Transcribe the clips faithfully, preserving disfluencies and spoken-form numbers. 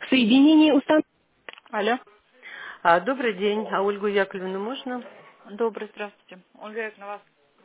Соединение устан... Алло. А, добрый день. А Ольгу Яковлевну можно? Добрый, здравствуйте. Ольга Яковлевна, вас...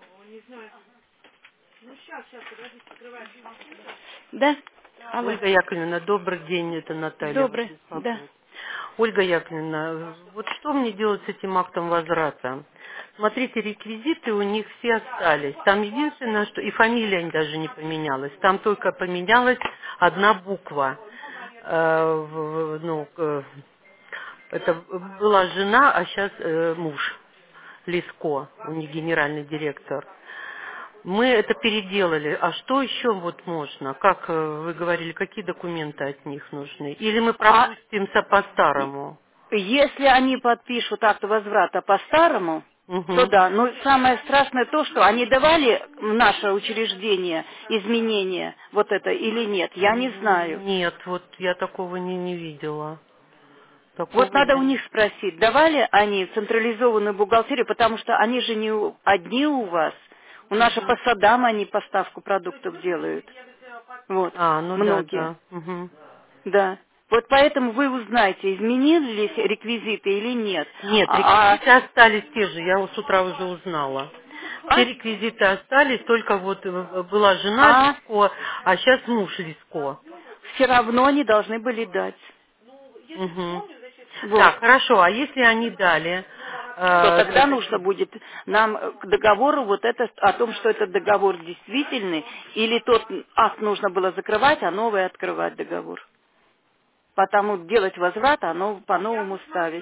Да? Алло. Ольга Яковлевна, добрый день. Это Наталья вас Добрый, да. беспокоит. Ольга Яковлевна, вот что мне делать с этим актом возврата? Смотрите, реквизиты у них все остались. Там единственное, что и фамилия даже не поменялась. Там только поменялась одна буква. Э, в- в- ну, э, это была жена, а сейчас муж. Лиско, у них генеральный директор. Мы это переделали. А что еще вот можно? Как э, вы говорили, какие документы от них нужны? Или мы А пропустимся по-старому? если они подпишут акт возврата по-старому, то Угу. да. Но самое страшное то, что они давали в наше учреждение изменения вот это или нет, я не знаю. Нет, вот я такого не, не видела. Вот Такого надо у я... них спросить, давали они централизованную бухгалтерию, потому что они же не у- одни у вас. У нас же по Мгм. садам они поставку продуктов делают. Вот, А, ну да, многие. да. Мгм. Да. Вот поэтому вы узнаете, изменились реквизиты или нет. Нет, А, реквизиты остались те же, я вот с утра уже узнала. Все а, реквизиты остались, только вот э, была жена а Лиско, а сейчас муж Лиско. все равно они должны были дать. Мгм. Вот. Так, хорошо, а если они дали, То э, тогда это, нужно будет нам э, к договору вот это о том, что этот договор действительный, или тот акт нужно было закрывать, а новый открывать договор. Потому делать возврат, а нов- по-новому ставить.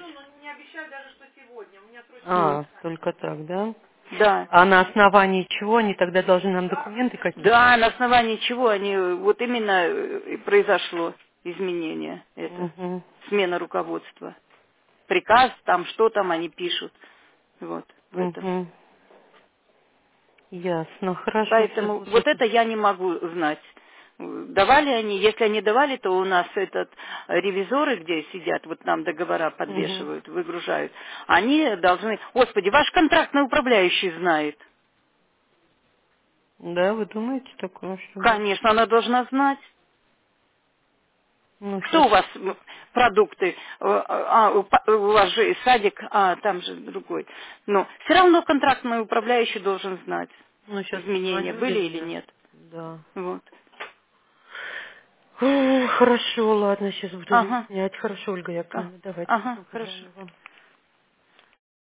Вот. а, только так, да? Да. А на основании чего они тогда должны нам документы какие-то? Да, на основании чего они, э, вот именно э, и произошло изменение это, Угу, смена руководства. Приказ, там что там они пишут. Вот, в этом. угу, ясно, хорошо, сейчас Поэтому вот вот это. это я не могу знать. Давали они, если они давали, то у нас этот э, ревизоры, где сидят, вот нам договора Угу. подвешивают, выгружают, они должны, господи, ваш контрактный управляющий знает. Да, вы думаете такое, что? Конечно, она должна знать. Ну, сейчас, Что у вас м, продукты? Э, А, у па- у вас же и садик, а там же другой. Но все равно контрактный управляющий должен знать, ну, сейчас изменения позвоню были я или сейчас. нет. Да. Вот. Ой, хорошо, ладно, сейчас буду Ага, выяснять. Хорошо, Ольга а, Яковлевна, давайте, ага, всего хорошо. доброго вам.